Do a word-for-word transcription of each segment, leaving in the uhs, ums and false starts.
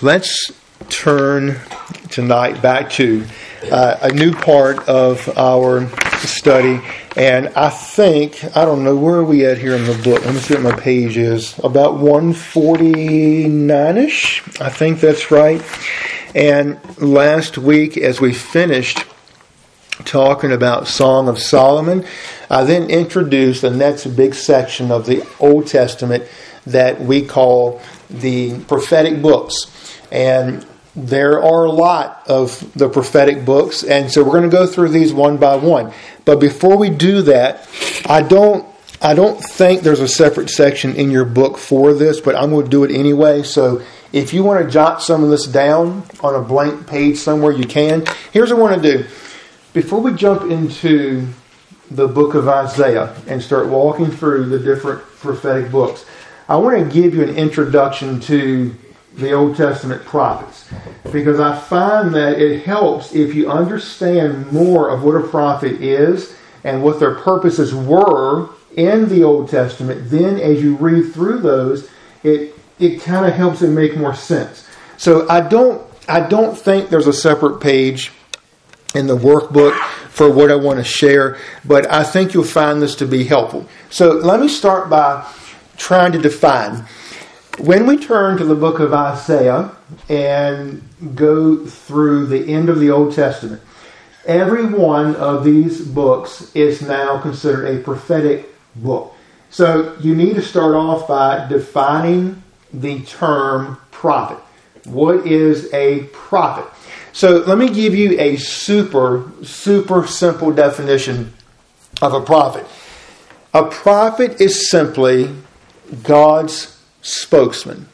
let's turn tonight back to uh, a new part of our study. And I think, I don't know, where are we at here in the book? Let me see what my page is. About one forty-nine-ish. I think that's right. And last week, as we finished talking about Song of Solomon, I then introduced, and that's a big section of the Old Testament that we call the prophetic books. And there are a lot of the prophetic books, and so we're going to go through these one by one. But before we do that, I don't I don't think there's a separate section in your book for this, but I'm going to do it anyway. So if you want to jot some of this down on a blank page somewhere, you can. Here's what I want to do. Before we jump into the book of Isaiah and start walking through the different prophetic books, I want to give you an introduction to the Old Testament prophets, because I find that it helps if you understand more of what a prophet is and what their purposes were in the Old Testament. Then as you read through those, it it kind of helps it make more sense. So I don't I don't think there's a separate page in the workbook for what I want to share, but I think you'll find this to be helpful. So let me start by trying to define. When we turn to the book of Isaiah and go through the end of the Old Testament, every one of these books is now considered a prophetic book. So you need to start off by defining the term prophet. What is a prophet? So let me give you a super, super simple definition of a prophet. A prophet is simply God's spokesman.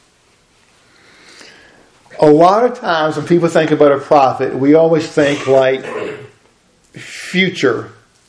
A lot of times when people think about a prophet, we always think like future,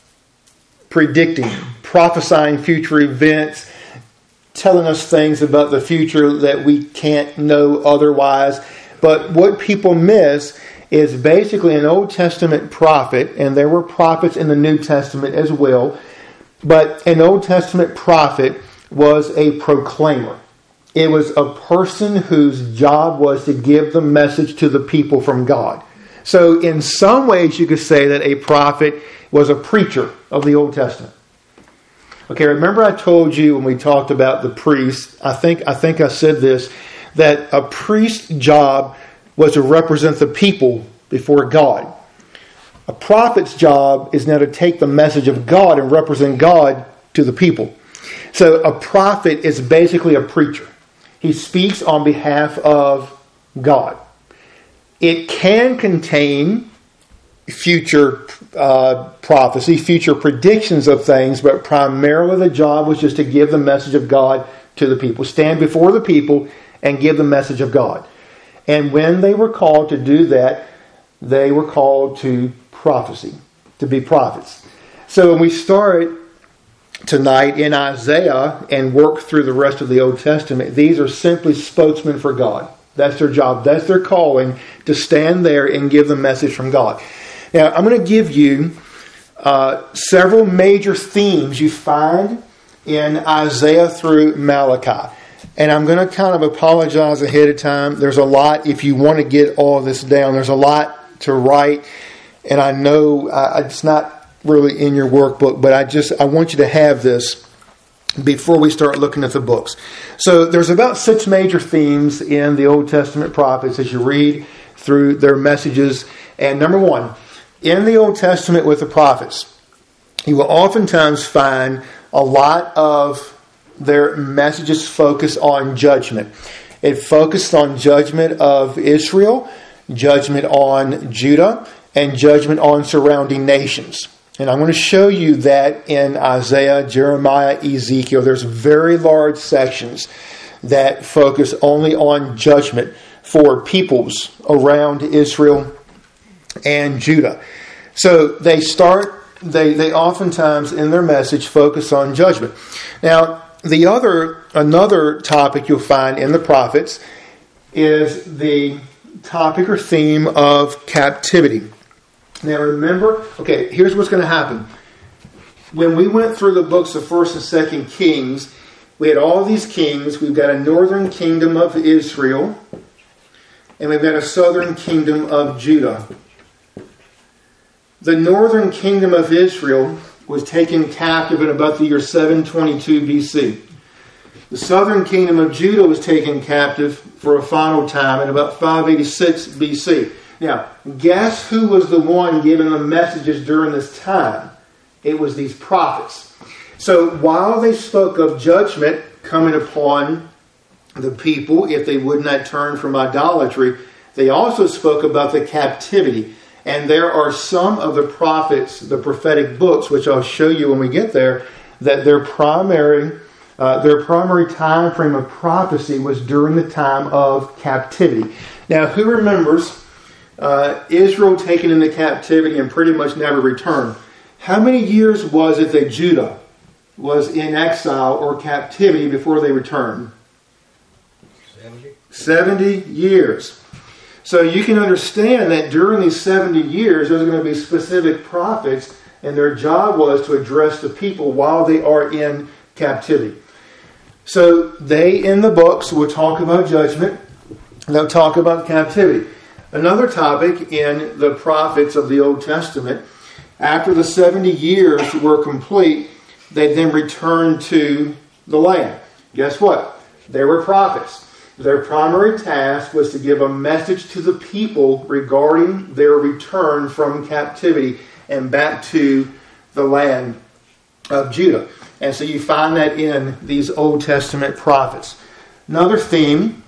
predicting, prophesying future events, telling us things about the future that we can't know otherwise. But what people miss is basically an Old Testament prophet, and there were prophets in the New Testament as well, but an Old Testament prophet was a proclaimer. It was a person whose job was to give the message to the people from God. So in some ways you could say that a prophet was a preacher of the Old Testament. Okay, remember I told you when we talked about the priest, I think I think I said this, that a priest's job was to represent the people before God. A prophet's job is now to take the message of God and represent God to the people. So a prophet is basically a preacher. He speaks on behalf of God. It can contain future uh, prophecy, future predictions of things, but primarily the job was just to give the message of God to the people. Stand before the people and give the message of God. And when they were called to do that, they were called to prophecy, to be prophets. So when we start tonight in Isaiah and work through the rest of the Old Testament, these are simply spokesmen for God. That's their job. That's their calling, to stand there and give the message from God. Now, I'm going to give you uh, several major themes you find in Isaiah through Malachi. And I'm going to kind of apologize ahead of time. There's a lot, if you want to get all this down, there's a lot to write. And I know uh, it's not really in your workbook, but I just I want you to have this before we start looking at the books. So there's about six major themes in the Old Testament prophets as you read through their messages. And number one, in the Old Testament with the prophets, you will oftentimes find a lot of their messages focus on judgment. It focused on judgment of Israel, judgment on Judah, and judgment on surrounding nations. And I'm going to show you that in Isaiah, Jeremiah, Ezekiel. There's very large sections that focus only on judgment for peoples around Israel and Judah. So they start, they, they oftentimes in their message focus on judgment. Now, the other, another topic you'll find in the prophets is the topic or theme of captivity. Now remember, okay, here's what's going to happen. When we went through the books of First and Second Kings, we had all these kings. We've got a northern kingdom of Israel. and we've got a southern kingdom of Judah. The northern kingdom of Israel was taken captive in about the year seven twenty-two B C. The southern kingdom of Judah was taken captive for a final time in about five eighty-six B C. Now, guess who was the one giving the messages during this time? It was these prophets. So while they spoke of judgment coming upon the people if they would not turn from idolatry, they also spoke about the captivity. And there are some of the prophets, the prophetic books, which I'll show you when we get there, that their primary uh, their primary time frame of prophecy was during the time of captivity. Now, who remembers uh, Israel taken into captivity and pretty much never returned? How many years was it that Judah was in exile or captivity before they returned? seventy. seventy years. So you can understand that during these seventy years, there's going to be specific prophets, and their job was to address the people while they are in captivity. So they, in the books, will talk about judgment. They'll talk about captivity. Another topic in the prophets of the Old Testament, after the seventy years were complete, they then returned to the land. Guess what? They were prophets. Their primary task was to give a message to the people regarding their return from captivity and back to the land of Judah. And so you find that in these Old Testament prophets. Another theme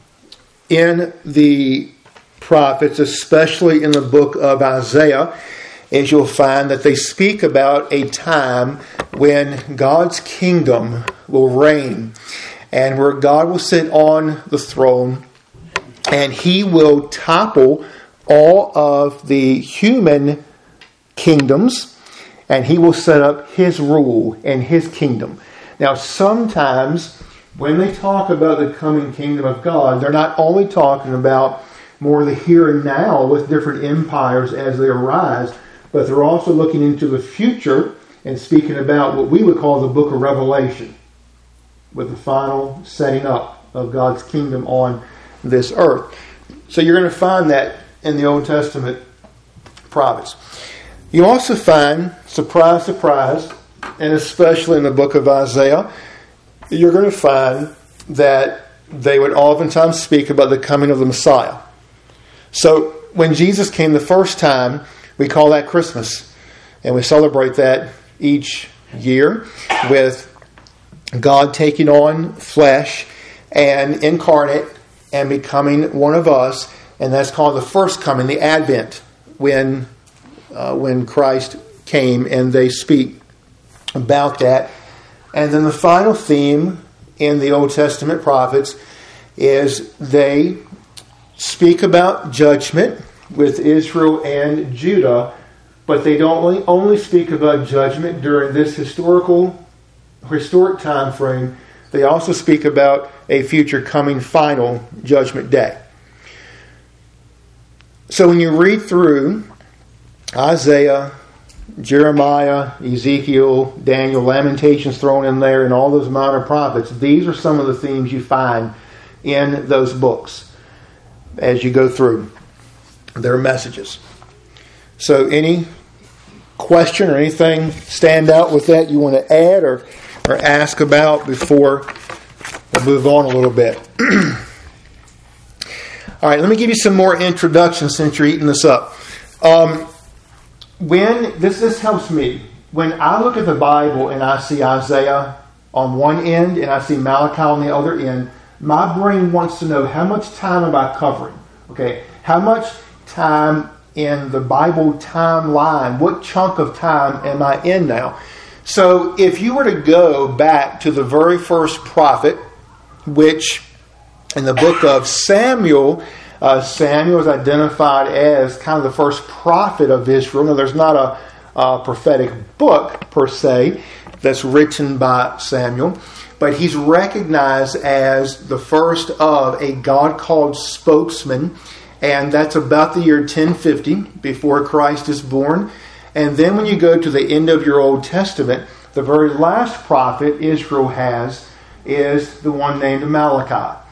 in the prophets, especially in the book of Isaiah, is you'll find that they speak about a time when God's kingdom will reign, and where God will sit on the throne, and He will topple all of the human kingdoms, and He will set up His rule and His kingdom. Now, sometimes when they talk about the coming kingdom of God, they're not only talking about more the here and now with different empires as they arise, but they're also looking into the future and speaking about what we would call the book of Revelation, with the final setting up of God's kingdom on this earth. So you're going to find that in the Old Testament prophets. You also find, surprise, surprise, and especially in the book of Isaiah, you're going to find that they would oftentimes speak about the coming of the Messiah. So when Jesus came the first time, we call that Christmas. And we celebrate that each year with God taking on flesh and incarnate and becoming one of us. And that's called the first coming, the Advent, when uh, when Christ came, and they speak about that. And then the final theme in the Old Testament prophets is they speak about judgment with Israel and Judah, but they don't only, only speak about judgment during this historical historic time frame. They also speak about a future coming final judgment day. So when you read through Isaiah, Jeremiah, Ezekiel, Daniel, Lamentations thrown in there, and all those minor prophets, these are some of the themes you find in those books as you go through their messages. So any question or anything stand out with that you want to add or, or ask about before we move on a little bit? All right, let me give you some more introduction since you're eating this up. Um, when this this helps me. When I look at the Bible and I see Isaiah on one end and I see Malachi on the other end, my brain wants to know, how much time am I covering? Okay, how much time in the Bible timeline, what chunk of time am I in now? So if you were to go back to the very first prophet, which in the book of Samuel, uh, Samuel is identified as kind of the first prophet of Israel. Now, there's not a, a prophetic book per se that's written by Samuel, but he's recognized as the first of a God-called spokesman, and that's about the year ten fifty before Christ is born. And then when you go to the end of your Old Testament, the very last prophet Israel has is the one named Malachi.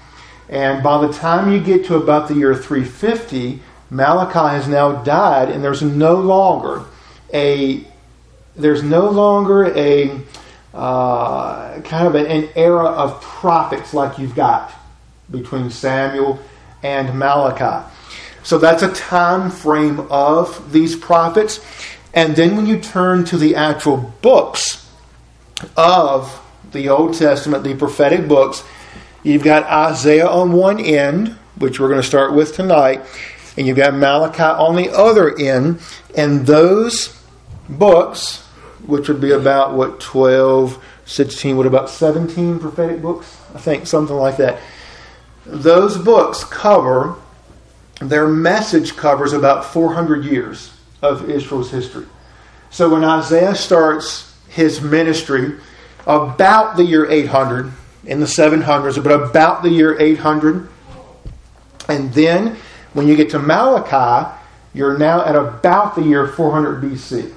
And by the time you get to about the year three fifty, Malachi has now died, and there's no longer a there's no longer a uh, kind of an, an era of prophets like you've got between Samuel and Malachi. So that's a time frame of these prophets. And then when you turn to the actual books of the Old Testament, the prophetic books, you've got Isaiah on one end, which we're going to start with tonight, and you've got Malachi on the other end. And those books, which would be about, what, twelve, sixteen, what, about seventeen prophetic books? I think, something like that. Those books cover, their message covers about four hundred years of Israel's history. So when Isaiah starts his ministry about the year eight hundred, in the seven hundreds, but about the year eight hundred, and then when you get to Malachi, you're now at about the year four hundred B C.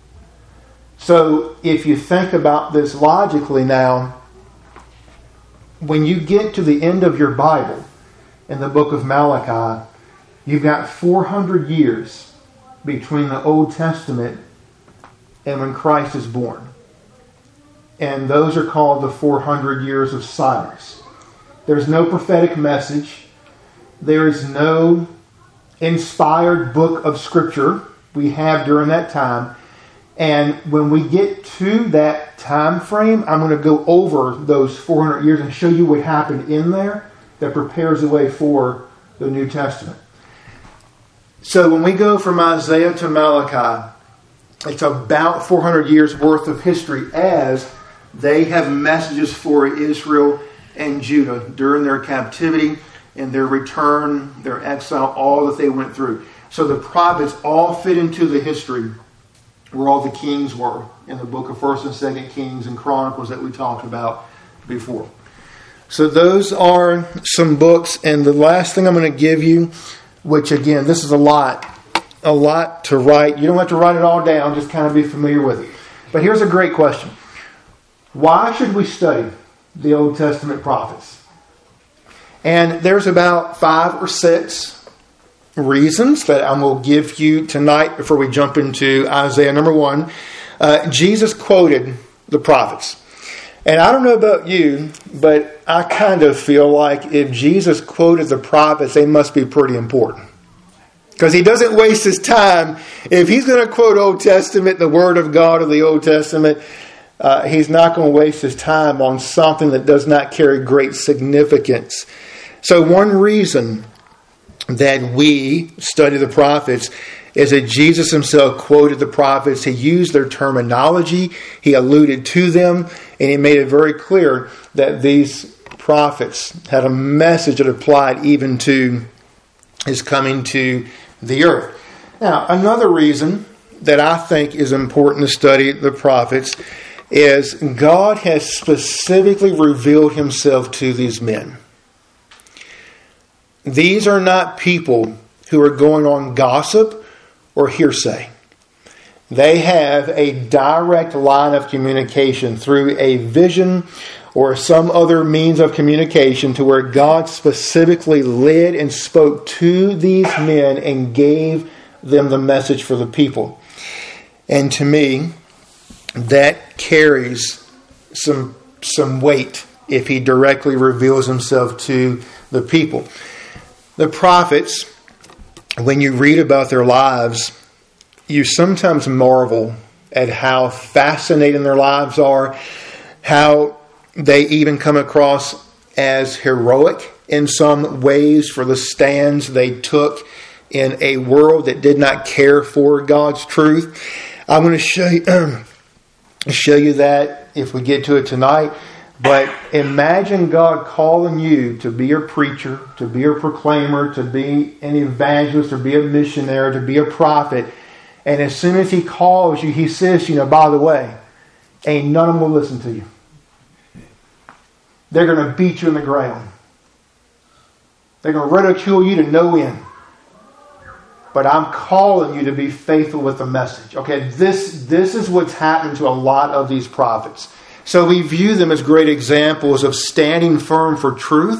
So if you think about this logically now, when you get to the end of your Bible, in the book of Malachi, you've got four hundred years between the Old Testament and when Christ is born. And those are called the four hundred years of silence. There's no prophetic message. There is no inspired book of Scripture we have during that time. And when we get to that time frame, I'm going to go over those four hundred years and show you what happened in there that prepares the way for the New Testament. So when we go from Isaiah to Malachi, it's about four hundred years worth of history as they have messages for Israel and Judah during their captivity and their return, their exile, all that they went through. So the prophets all fit into the history where all the kings were in the book of First and Second Kings and Chronicles that we talked about before. So those are some books. And the last thing I'm going to give you, which again, this is a lot, a lot to write. You don't have to write it all down, just kind of be familiar with it. But here's a great question. Why should we study the Old Testament prophets? And there's about five or six reasons that I will give you tonight before we jump into Isaiah. Number one, uh, Jesus quoted the prophets. And I don't know about you, but I kind of feel like if Jesus quoted the prophets, they must be pretty important. Because he doesn't waste his time. If he's going to quote Old Testament, the Word of God of the Old Testament, uh, he's not going to waste his time on something that does not carry great significance. So one reason that we study the prophets is that Jesus himself quoted the prophets. He used their terminology. He alluded to them. And he made it very clear that these prophets had a message that applied even to his coming to the earth. Now, another reason that I think is important to study the prophets is God has specifically revealed himself to these men. These are not people who are going on gossip or hearsay. They have a direct line of communication through a vision or some other means of communication to where God specifically led and spoke to these men and gave them the message for the people. And to me, that carries some, some weight if he directly reveals himself to the people. The prophets, when you read about their lives, you sometimes marvel at how fascinating their lives are, how they even come across as heroic in some ways for the stands they took in a world that did not care for God's truth. I'm going to show you, show you that if we get to it tonight. But imagine God calling you to be a preacher, to be a proclaimer, to be an evangelist, to be a missionary, to be a prophet. And as soon as he calls you, he says, you know, by the way, ain't none of them will listen to you. They're going to beat you in the ground. They're going to ridicule you to no end. But I'm calling you to be faithful with the message. Okay, this, this is what's happened to a lot of these prophets. So we view them as great examples of standing firm for truth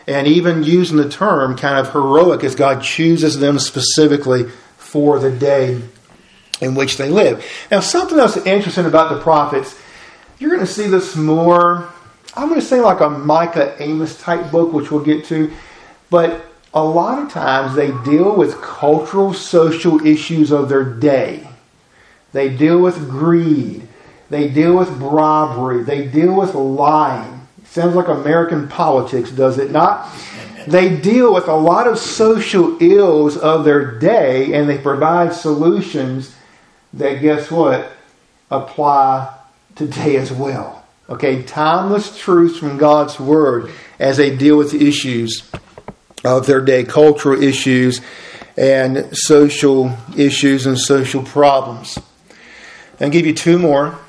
and even using the term kind of heroic as God chooses them specifically for the day in which they live. Now, something else interesting about the prophets, you're going to see this more, I'm going to say like a Micah Amos type book, which we'll get to, but a lot of times they deal with cultural, social issues of their day. They deal with greed. They deal with robbery. They deal with lying. Sounds like American politics, does it not? They deal with a lot of social ills of their day, and they provide solutions that, guess what, apply today as well. Okay, timeless truths from God's Word as they deal with the issues of their day, cultural issues and social issues and social problems. I'll give you two more.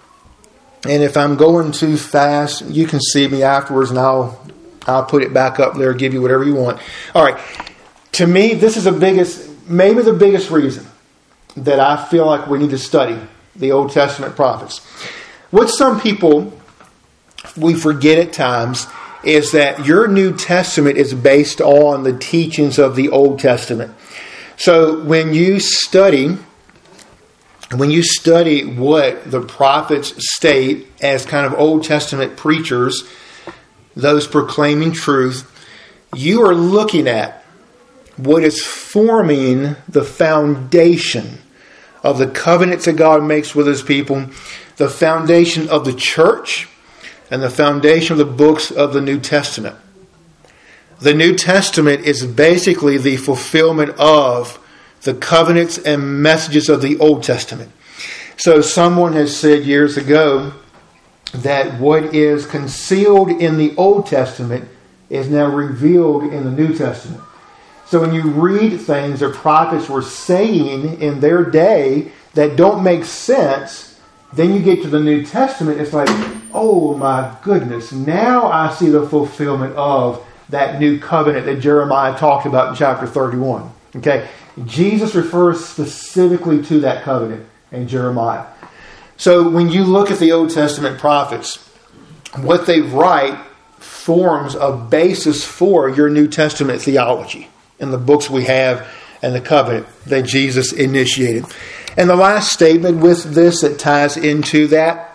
And if I'm going too fast, you can see me afterwards and I'll I'll put it back up there, give you whatever you want. All right. To me, this is the biggest, maybe the biggest reason that I feel like we need to study the Old Testament prophets. What some people, we forget at times, is that your New Testament is based on the teachings of the Old Testament. So when you study, when you study what the prophets state as kind of Old Testament preachers, those proclaiming truth, you are looking at what is forming the foundation of the covenants that God makes with His people, the foundation of the church, and the foundation of the books of the New Testament. The New Testament is basically the fulfillment of the covenants and messages of the Old Testament. So someone has said years ago that what is concealed in the Old Testament is now revealed in the New Testament. So when you read things that prophets were saying in their day that don't make sense, then you get to the New Testament, it's like, oh my goodness, now I see the fulfillment of that new covenant that Jeremiah talked about in chapter thirty-one. Okay, Jesus refers specifically to that covenant in Jeremiah. So when you look at the Old Testament prophets, what they write forms a basis for your New Testament theology in the books we have and the covenant that Jesus initiated. And the last statement with this that ties into that,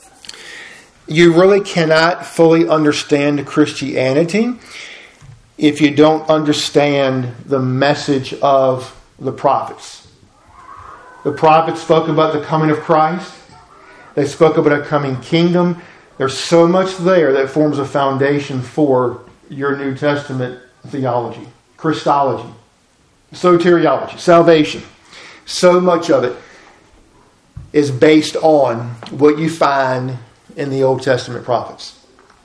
you really cannot fully understand Christianity if you don't understand the message of the prophets. The prophets spoke about the coming of Christ. They spoke about a coming kingdom. There's so much there that forms a foundation for your New Testament theology, Christology, soteriology, salvation. So much of it is based on what you find in the Old Testament prophets.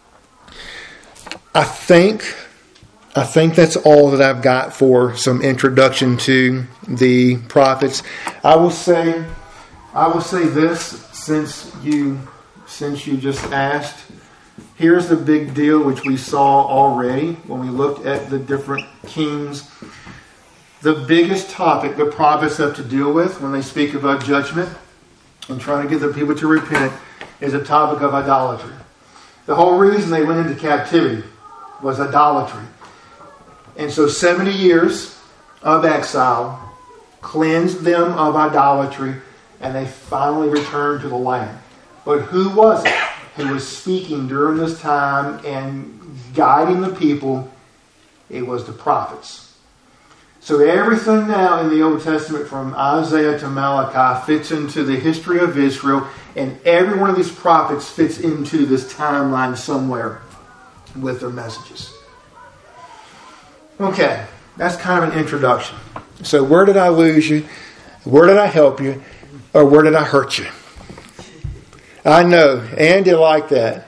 I think, I think that's all that I've got for some introduction to the prophets. I will say, I will say this since you, since you just asked. Here's the big deal which we saw already when we looked at the different kings. The biggest topic the prophets have to deal with when they speak about judgment and trying to get the people to repent is a topic of idolatry. The whole reason they went into captivity was idolatry. And so seventy years of exile cleansed them of idolatry, and they finally returned to the land. But who was it who was speaking during this time and guiding the people? It was the prophets. So everything now in the Old Testament from Isaiah to Malachi fits into the history of Israel, and every one of these prophets fits into this timeline somewhere with their messages. Okay, that's kind of an introduction. So where did I lose you? Where did I help you? Or where did I hurt you? I know, Andy liked that.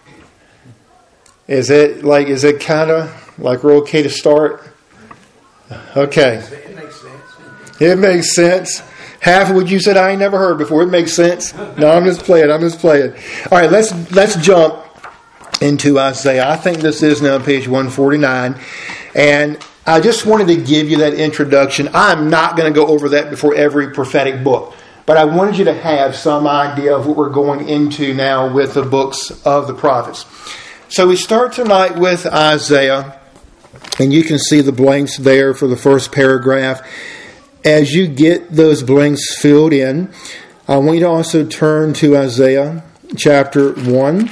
Is it like, is it kind of like we're okay to start? Okay. It makes sense. It makes sense. Half of what you said I ain't never heard before. It makes sense. No, I'm just playing. I'm just playing. All right, let's let's jump into Isaiah. I think this is now page one forty-nine. And I just wanted to give you that introduction. I'm not going to go over that before every prophetic book. But I wanted you to have some idea of what we're going into now with the books of the prophets. So we start tonight with Isaiah And you can see the blanks there for the first paragraph. As you get those blanks filled in, I want you to also turn to Isaiah chapter one.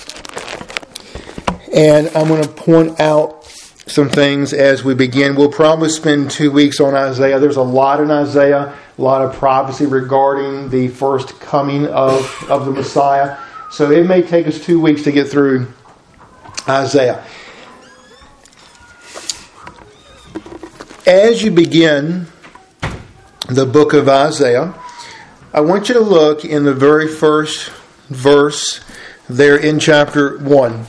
And I'm going to point out some things as we begin. We'll probably spend two weeks on Isaiah. There's a lot in Isaiah, a lot of prophecy regarding the first coming of, of the Messiah. So it may take us two weeks to get through Isaiah. As you begin the book of Isaiah, I want you to look in the very first verse there in chapter one.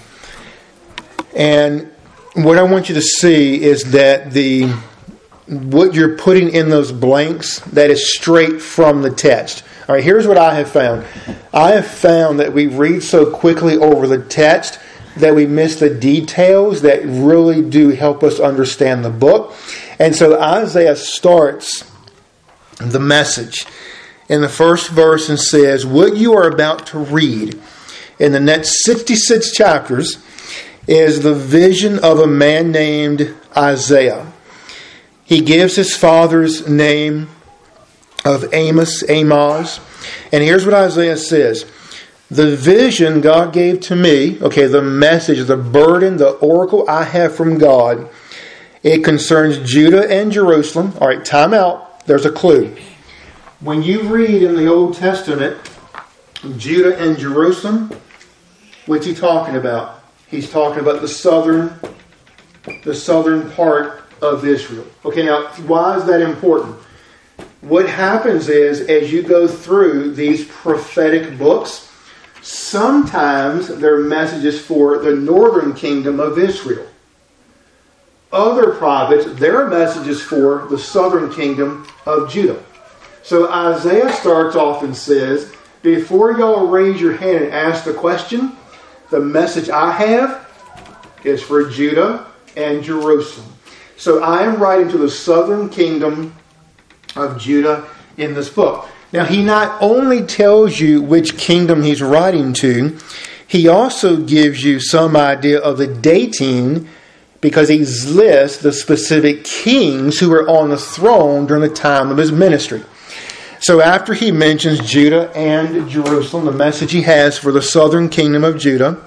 And what I want you to see is that the what you're putting in those blanks, that is straight from the text. All right, here's what I have found. I have found that we read so quickly over the text that we miss the details that really do help us understand the book. And so Isaiah starts the message in the first verse and says, what you are about to read in the next sixty-six chapters is the vision of a man named Isaiah. He gives his father's name of Amos, Amoz. And here's what Isaiah says. The vision God gave to me, okay, the message, the burden, the oracle I have from God, it concerns Judah and Jerusalem. All right, time out. There's a clue. When you read in the Old Testament, Judah and Jerusalem, what's he talking about? He's talking about the southern, the southern part of Israel. Okay, now, why is that important? What happens is, as you go through these prophetic books, sometimes they're messages for the northern kingdom of Israel. Other prophets, their messages for the southern kingdom of Judah. So Isaiah starts off and says, before y'all raise your hand and ask the question, the message I have is for Judah and Jerusalem. So I am writing to the southern kingdom of Judah in this book. Now, he not only tells you which kingdom he's writing to, he also gives you some idea of the dating, because he lists the specific kings who were on the throne during the time of his ministry. So after he mentions Judah and Jerusalem, the message he has for the southern kingdom of Judah,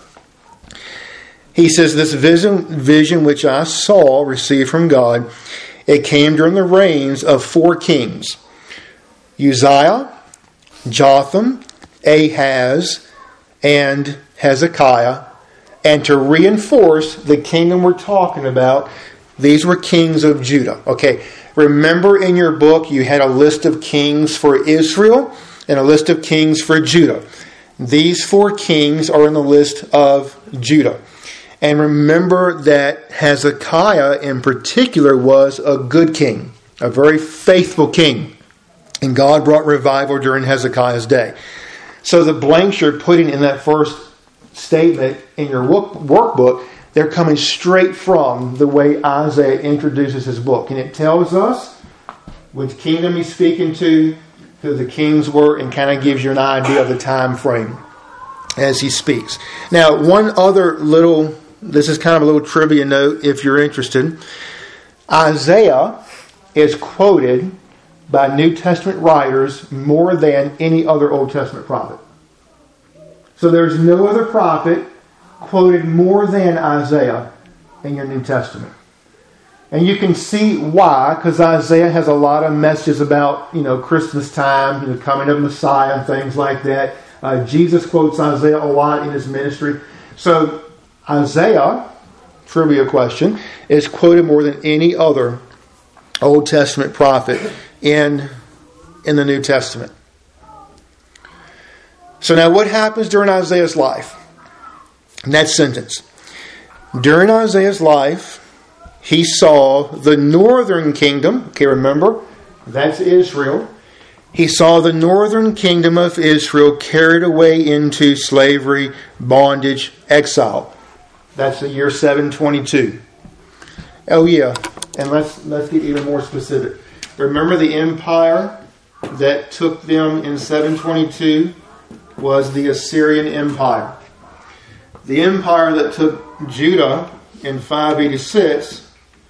he says, this vision, vision which I saw, received from God, it came during the reigns of four kings, Uzziah, Jotham, Ahaz, and Hezekiah. And to reinforce the kingdom we're talking about, these were kings of Judah. Okay, remember in your book you had a list of kings for Israel and a list of kings for Judah. These four kings are in the list of Judah. And remember that Hezekiah in particular was a good king, a very faithful king. And God brought revival during Hezekiah's day. So the blanks you're putting in that first statement in your workbook, they're coming straight from the way Isaiah introduces his book. And it tells us which kingdom he's speaking to, who the kings were, and kind of gives you an idea of the time frame as he speaks. Now, one other little, this is kind of a little trivia note if you're interested. Isaiah is quoted by New Testament writers more than any other Old Testament prophet. So there's no other prophet quoted more than Isaiah in your New Testament. And you can see why, because Isaiah has a lot of messages about, you know, Christmas time, you know, coming of Messiah and things like that. Uh, Jesus quotes Isaiah a lot in his ministry. So Isaiah, trivia question, is quoted more than any other Old Testament prophet in, in the New Testament. So now what happens during Isaiah's life? In that sentence. During Isaiah's life, he saw the northern kingdom. Okay, remember, that's Israel. He saw the northern kingdom of Israel carried away into slavery, bondage, exile. That's the year seven twenty-two. Oh yeah, and let's let's get even more specific. Remember the empire that took them in seven twenty-two was the Assyrian Empire. The empire that took Judah in five eighty-six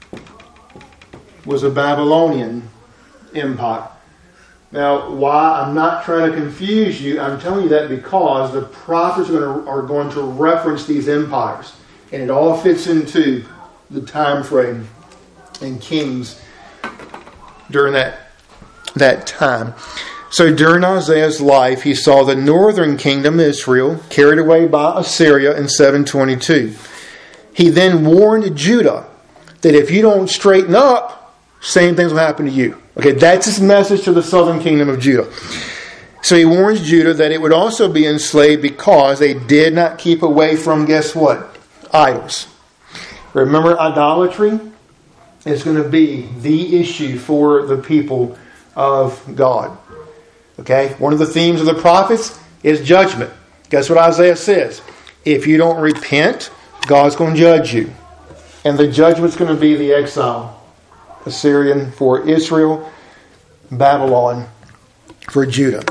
was a Babylonian empire. Now, why? I'm not trying to confuse you. I'm telling you that because the prophets are going to, are going to reference these empires. And it all fits into the time frame and kings during that, that time. So during Isaiah's life, he saw the northern kingdom, Israel, carried away by Assyria in seven twenty-two. He then warned Judah that if you don't straighten up, same things will happen to you. Okay, that's his message to the southern kingdom of Judah. So he warns Judah that it would also be enslaved because they did not keep away from, guess what? Idols. Remember, idolatry is going to be the issue for the people of God. Okay, one of the themes of the prophets is judgment. Guess what Isaiah says? If you don't repent, God's going to judge you. And the judgment's going to be the exile. Assyrian for Israel, Babylon for Judah.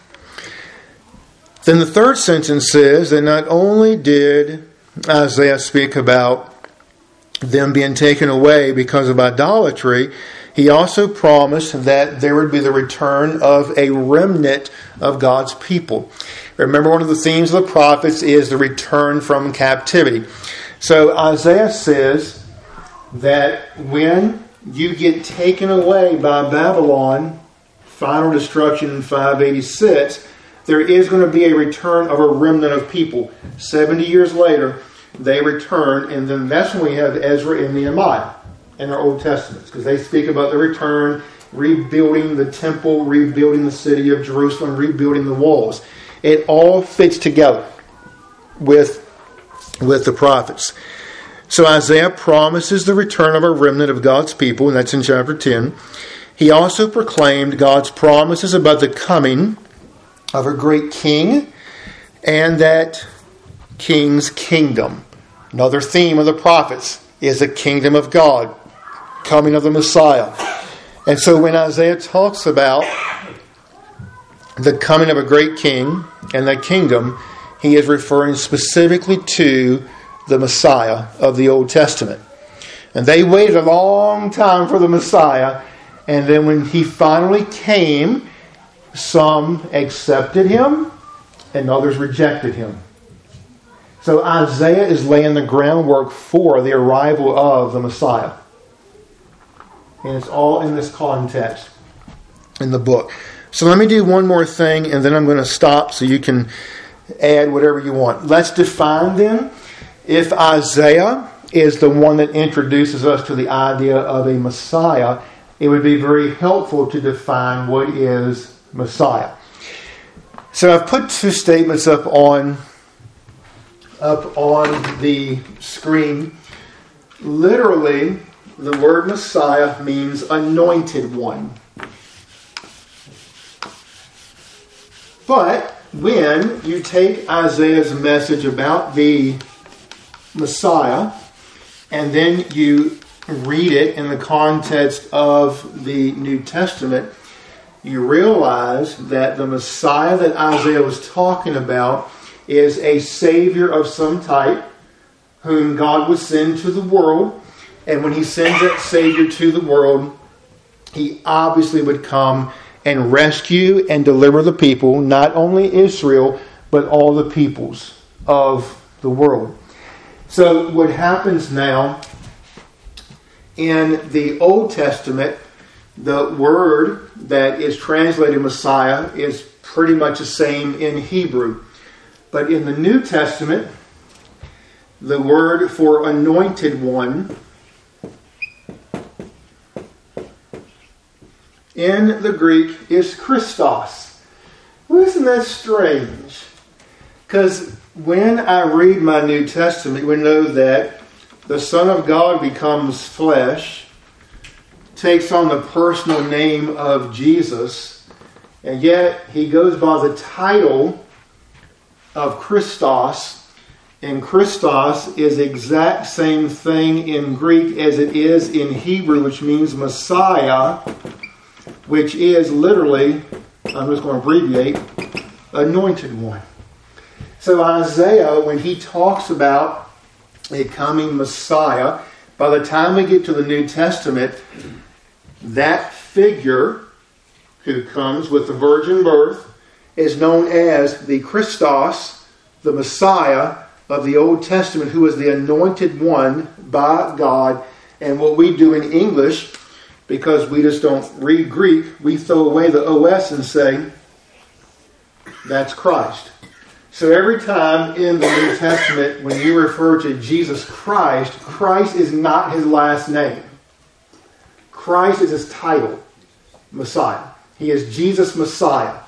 Then the third sentence says that not only did Isaiah speak about them being taken away because of idolatry, he also promised that there would be the return of a remnant of God's people. Remember, one of the themes of the prophets is the return from captivity. So Isaiah says that when you get taken away by Babylon, final destruction in five eighty-six, there is going to be a return of a remnant of people. seventy years later, they return, and then that's when we have Ezra and Nehemiah in our Old Testaments, because they speak about the return, rebuilding the temple, rebuilding the city of Jerusalem, rebuilding the walls. It all fits together with, with the prophets. So Isaiah promises the return of a remnant of God's people, and that's in chapter ten. He also proclaimed God's promises about the coming of a great king and that king's kingdom. Another theme of the prophets is the kingdom of God, coming of the Messiah. And so when Isaiah talks about the coming of a great king and the kingdom, he is referring specifically to the Messiah of the Old Testament. And they waited a long time for the Messiah, and then when he finally came, some accepted him and others rejected him. So Isaiah is laying the groundwork for the arrival of the Messiah. And it's all in this context in the book. So let me do one more thing, and then I'm going to stop so you can add whatever you want. Let's define then. If Isaiah is the one that introduces us to the idea of a Messiah, it would be very helpful to define what is Messiah. So I've put two statements up on up on the screen. Literally, the word Messiah means anointed one. But when you take Isaiah's message about the Messiah and then you read it in the context of the New Testament, you realize that the Messiah that Isaiah was talking about is a Savior of some type whom God would send to the world. And when he sends that Savior to the world, he obviously would come and rescue and deliver the people, not only Israel, but all the peoples of the world. So what happens now in the Old Testament, the word that is translated Messiah is pretty much the same in Hebrew. But in the New Testament, the word for anointed one in the Greek is Christos. Well, isn't that strange? Because when I read my New Testament, we know that the Son of God becomes flesh, takes on the personal name of Jesus, and yet he goes by the title of Christos, and Christos is the exact same thing in Greek as it is in Hebrew, which means Messiah, which is literally, I'm just going to abbreviate, anointed one. So Isaiah, when he talks about a coming Messiah, by the time we get to the New Testament, That figure who comes with the virgin birth is known as the Christos, the Messiah of the Old Testament, who is the anointed one by God. And what we do in English, because we just don't read Greek, we throw away the O S and say, that's Christ. So every time in the New Testament, when you refer to Jesus Christ, Christ is not his last name. Christ is his title, Messiah. He is Jesus Messiah.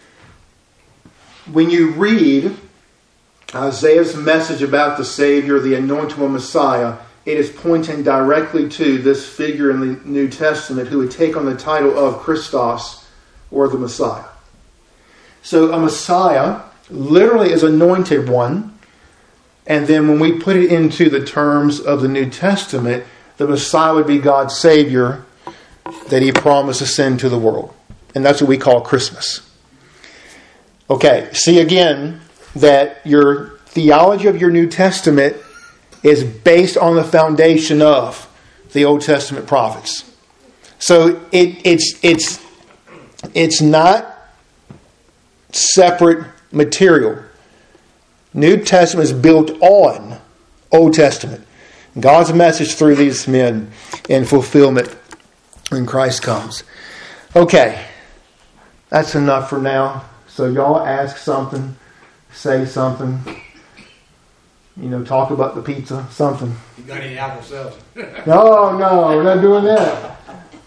When you read Isaiah's message about the Savior, the anointed one Messiah, it is pointing directly to this figure in the New Testament who would take on the title of Christos, or the Messiah. So a Messiah literally is anointed one. And then when we put it into the terms of the New Testament, the Messiah would be God's Savior that he promised to send to the world. And that's what we call Christmas. Okay, see again that your theology of your New Testament is based on the foundation of the Old Testament prophets. So it, it's it's it's not separate material. New Testament is built on Old Testament. God's message through these men in fulfillment when Christ comes. Okay, that's enough for now. So y'all ask something, say something, you know, talk about the pizza, something. You got any apple seltzer? No, no, we're not doing that.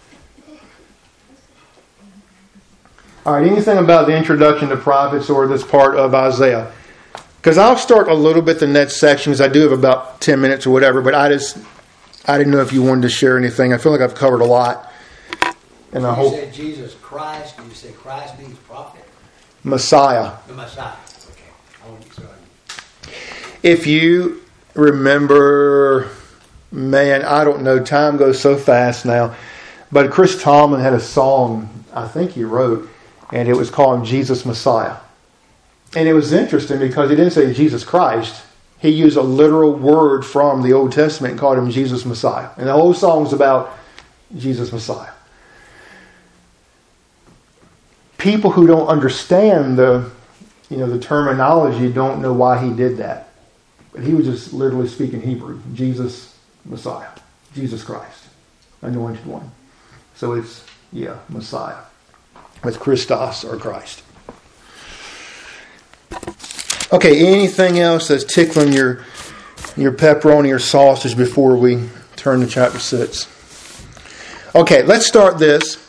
All right, anything about the introduction to prophets or this part of Isaiah? Because I'll start a little bit the next section, because I do have about ten minutes or whatever, but I just, I didn't know if you wanted to share anything. I feel like I've covered a lot. And I You hope said Jesus Christ. You said Christ means prophet. Messiah. The Messiah. Okay. I want to If you remember, man, I don't know, time goes so fast now, but Chris Tomlin had a song, I think he wrote, and it was called Jesus Messiah. And it was interesting because he didn't say Jesus Christ. He used a literal word from the Old Testament and called him Jesus Messiah. And the whole song is about Jesus Messiah. People who don't understand the, you know, the terminology don't know why he did that. But he was just literally speaking Hebrew. Jesus Messiah. Jesus Christ. Anointed one. So it's, yeah, Messiah. With Christos or Christ. Okay, anything else that's tickling your your pepperoni or sausage before we turn to chapter six? Okay, let's start this.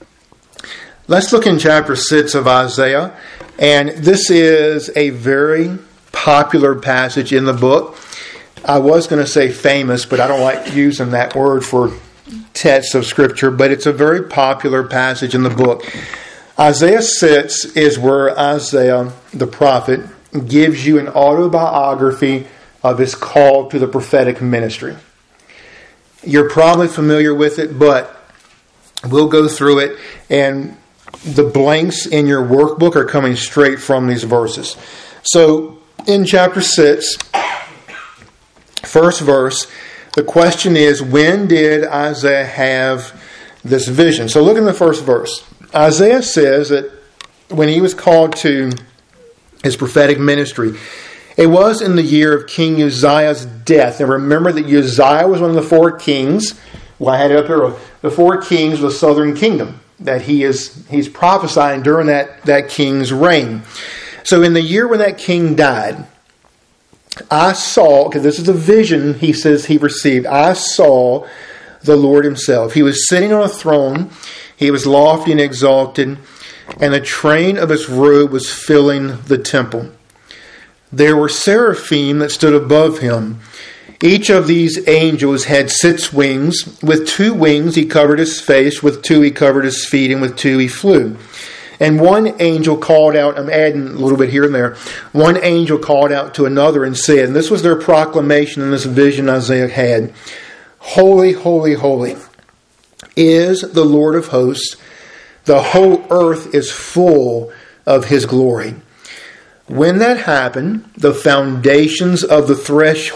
Let's look in chapter six of Isaiah. And this is a very popular passage in the book. I was going to say famous, but I don't like using that word for texts of Scripture. But it's a very popular passage in the book. Isaiah six is where Isaiah, the prophet, gives you an autobiography of his call to the prophetic ministry. You're probably familiar with it, but we'll go through it. And the blanks in your workbook are coming straight from these verses. So, in chapter six, first verse, the question is, when did Isaiah have this vision? So look in the first verse. Isaiah says that when he was called to his prophetic ministry, it was in the year of King Uzziah's death. Now remember that Uzziah was one of the four kings. Well, I had it up here. The four kings of the southern kingdom that he is he's prophesying during that, that king's reign. So in the year when that king died, I saw, because this is a vision he says he received, I saw the Lord himself. He was sitting on a throne. He was lofty and exalted, and the train of his robe was filling the temple. There were seraphim that stood above him. Each of these angels had six wings. With two wings he covered his face, with two he covered his feet, and with two he flew. And one angel called out, I'm adding a little bit here and there, one angel called out to another and said, and this was their proclamation in this vision Isaiah had, Holy, holy, holy is the Lord of hosts. The whole earth is full of his glory. When that happened, the foundations of the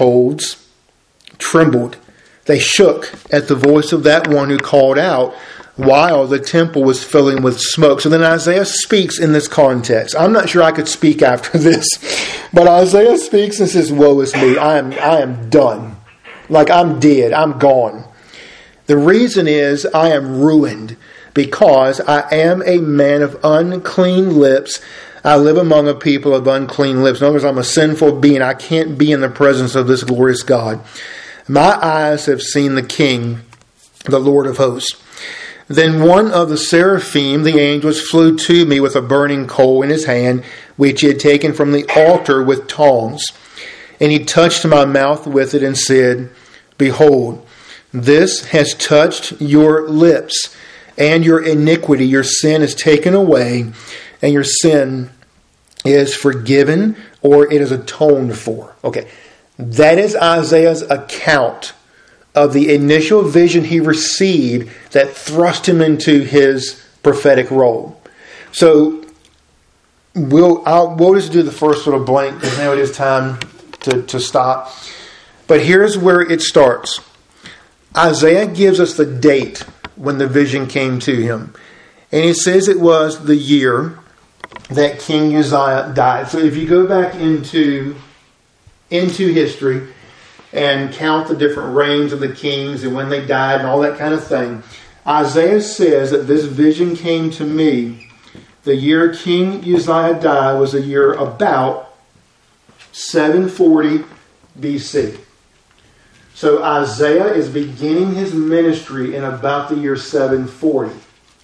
thresholds trembled. They shook at the voice of that one who called out, while the temple was filling with smoke. So then Isaiah speaks in this context. I'm not sure I could speak after this, but Isaiah speaks and says, woe is me, I am, I am done. Like I'm dead, I'm gone. The reason is I am ruined because I am a man of unclean lips. I live among a people of unclean lips. In other words, I'm a sinful being. I can't be in the presence of this glorious God. My eyes have seen the King, the Lord of hosts. Then one of the seraphim, the angels, flew to me with a burning coal in his hand, which he had taken from the altar with tongs. And he touched my mouth with it and said, behold, this has touched your lips, and your iniquity, your sin is taken away, and your sin is forgiven, or it is atoned for. Okay, that is Isaiah's account of the initial vision he received that thrust him into his prophetic role. So we'll I'll, we'll just do the first little blank because now it is time to, to stop. But here's where it starts. Isaiah gives us the date when the vision came to him. And he says it was the year that King Uzziah died. So if you go back into, into history and count the different reigns of the kings and when they died and all that kind of thing, Isaiah says that this vision came to me. The year King Uzziah died was a year about seven forty B C. So Isaiah is beginning his ministry in about the year seven forty.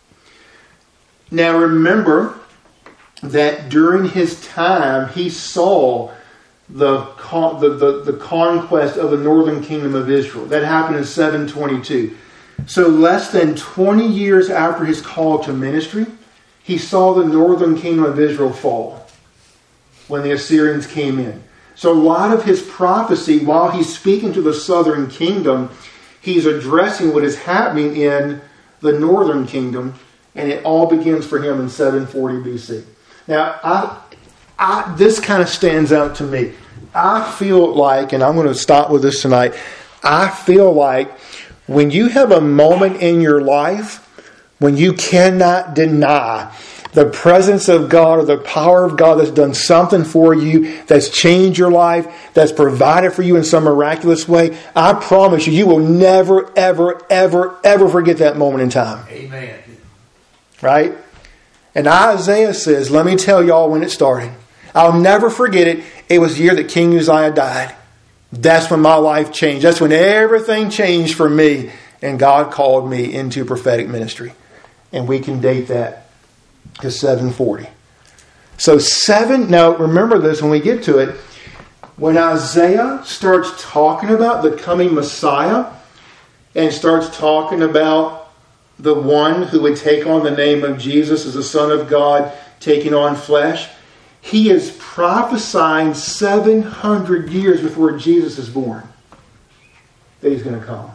Now remember that during his time he saw the, the, the, the conquest of the northern kingdom of Israel. That happened in seven twenty-two. So less than twenty years after his call to ministry, he saw the northern kingdom of Israel fall when the Assyrians came in. So a lot of his prophecy, while he's speaking to the southern kingdom, he's addressing what is happening in the northern kingdom, and it all begins for him in seven forty B C. Now, I, I, this kind of stands out to me. I feel like, and I'm going to stop with this tonight, I feel like when you have a moment in your life when you cannot deny the presence of God or the power of God that's done something for you, that's changed your life, that's provided for you in some miraculous way, I promise you, you will never, ever, ever, ever forget that moment in time. Amen. Right? And Isaiah says, let me tell y'all when it started. I'll never forget it. It was the year that King Uzziah died. That's when my life changed. That's when everything changed for me. And God called me into prophetic ministry. And we can date that to seven forty. So seven, now remember this when we get to it. When Isaiah starts talking about the coming Messiah and starts talking about the one who would take on the name of Jesus as the Son of God, taking on flesh, he is prophesying seven hundred years before Jesus is born that he's going to come.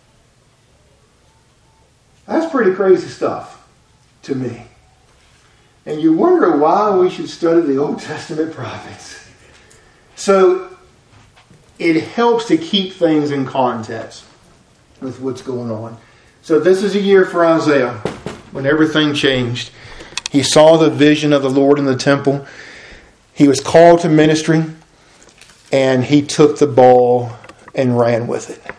That's pretty crazy stuff to me. And you wonder why we should study the Old Testament prophets. So it helps to keep things in context with what's going on. So this is a year for Isaiah when everything changed. He saw the vision of the Lord in the temple. He was called to ministry, and he took the ball and ran with it.